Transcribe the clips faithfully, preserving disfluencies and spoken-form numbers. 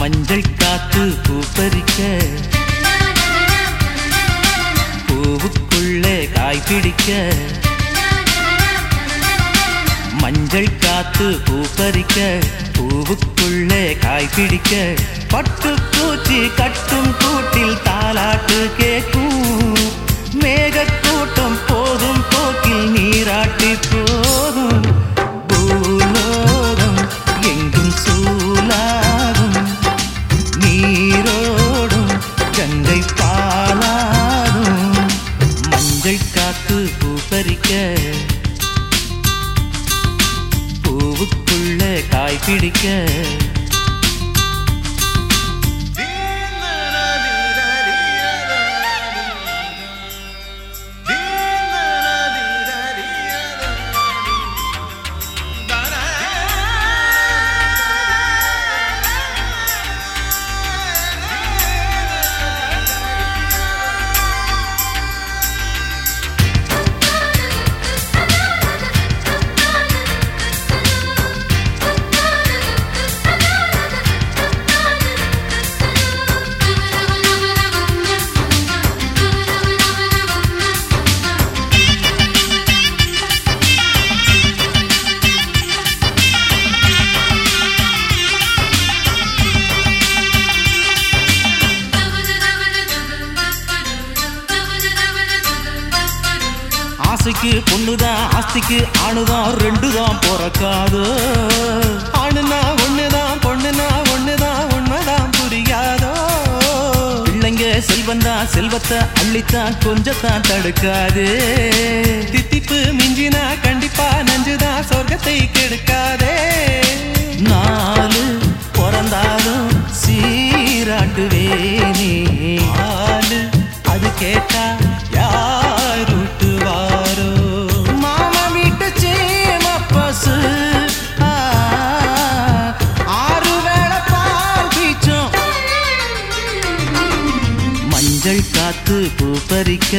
மஞ்சள் காத்து பூப்பறிக்க பூவுக்குள்ளே காய் பிடிக்க மஞ்சள் காத்து பூப்பறிக்க பூவுக்குள்ளே காய் பிடிக்க பட்டு பூச்சி கட்டும் கூட்டில் தாலாட்டு கேட்கும் மேக கூட்டம் போதும் போக்கில் நீராட்டி போதும் பூலோகம் எங்கும் சூலாகும் நீரோடும் கங்கை பாலாடும் மஞ்சள் காத்து பூப்பறிக்க பூவுக்குள்ள காய் பிடிக்க ஆசைக்கு பொண்ணுதான் ஆஸ்திக்கு ஆணுதான் ரெண்டுதான் பிறக்காதோ ஆணுனா ஒண்ணுதான் பொண்ணுனா ஒண்ணுதான் உண்மைதான் புரியாதோ பிள்ளைங்க செல்வந்தான் செல்வத்தை அள்ளித்தான் கொஞ்சத்தான் தடுக்காது தித்திப்பு மிஞ்சினா கண்டிப்பா நஞ்சுதான் சொர்க்கத்தை கெடுக்காதே நாலு பிறந்தாலும் சீராட்டுவேனே ஆளு அது கேட்டா மஞ்சள் காத்து பூப்பறிக்க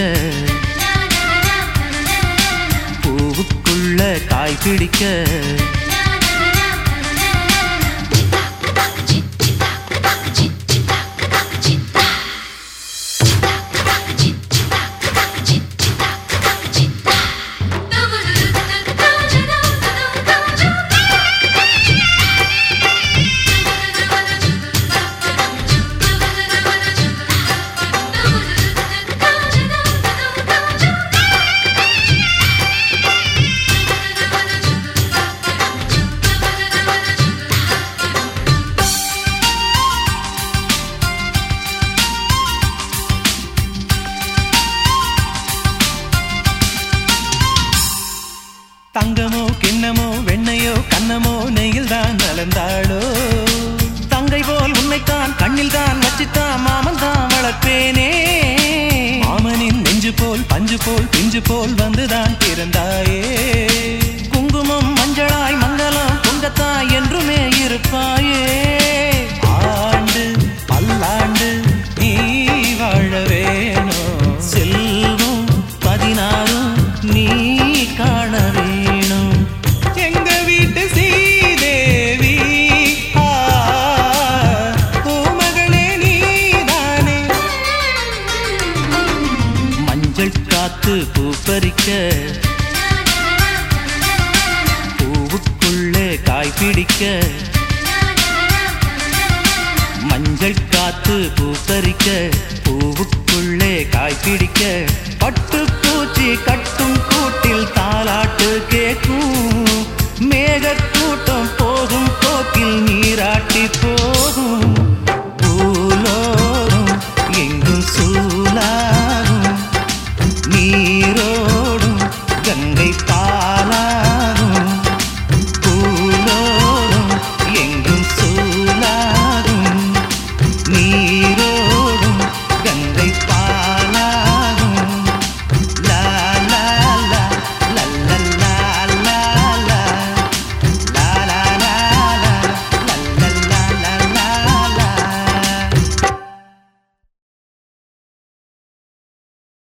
பூவுக்குள்ள காய் பிடிக்க தங்கமோ கிண்ணமோ வெண்ணையோ கண்ணமோ நெயில் தான் நலந்தாளோ தங்கை போல் உன்னைத்தான் கண்ணில் தான் வச்சுத்தான் மாமன் தான் வளர்ப்பேனே மாமனின் நெஞ்சு போல் பஞ்சு போல் பிஞ்சு போல் வந்துதான் பிறந்தாயே குங்குமம் மஞ்சளாய் மங்களம் பொங்கத்தாய் என்றுமே இருப்பாயே ஆண்டு பல்லாண்டு நீ வாழ வேணும் செல்வம் பதினாறும் நீ காண வேணும் எங்க வீட்டு சீதேவி ஓ மகளே நீதானே மஞ்சள் காத்து பூப்பறிக்க பூவுக்குள்ளே காய் பிடிக்க மஞ்சள் காத்து பூப்பறிக்க பூவுக்குள்ளே காய் பிடிக்க பட்டு பூச்சி கட்டும் கூட்டில் தாலாட்டு